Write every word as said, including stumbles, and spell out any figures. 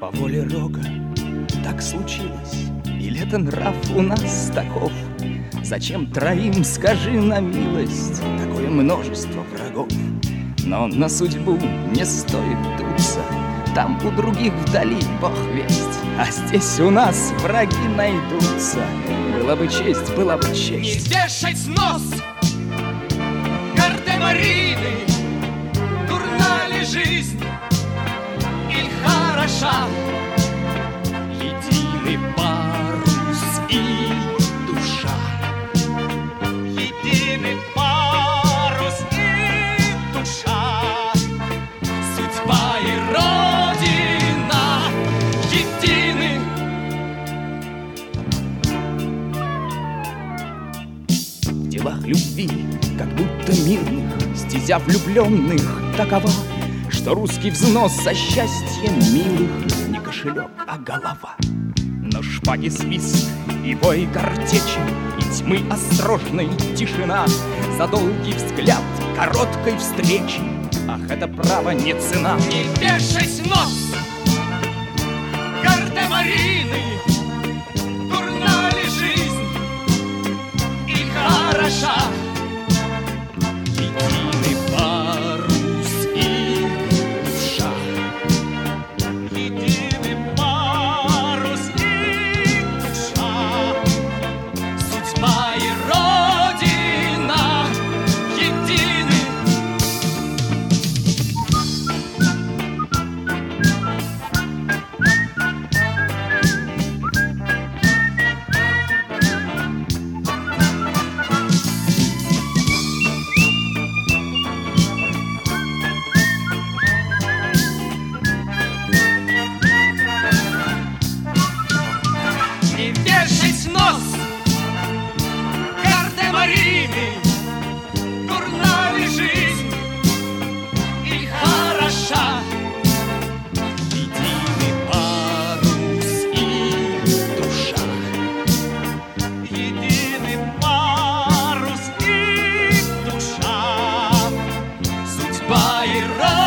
По воле Рога так случилось, или это нрав у нас таков? Зачем троим, скажи на милость, такое множество врагов? Но на судьбу не стоит дуться, там у других вдали бог весть, а здесь у нас враги найдутся. Была бы честь, была бы честь. Не вешать нос Гардемарины, дурна ли жизнь или хороша? Единый парус и душа, единый парус и душа, судьба и родина едины. В делах любви, как будто мирных, стезя влюбленных такова, что русский взнос за счастье милых не кошелек, а голова. Но шпаги свист и бой картечи, и тьмы острожной тишина за долгий взгляд короткой встречи. Ах, это право не цена. Не вешать нос Гардемарины, дурна ли жизнь или хороша? Единый парус и душа, единый парус и душа, судьба и родина едины. Не вешать нос Гардемарины, дурна ли жизнь или хороша? Единый парус и душа, единый парус и душа, судьба и родина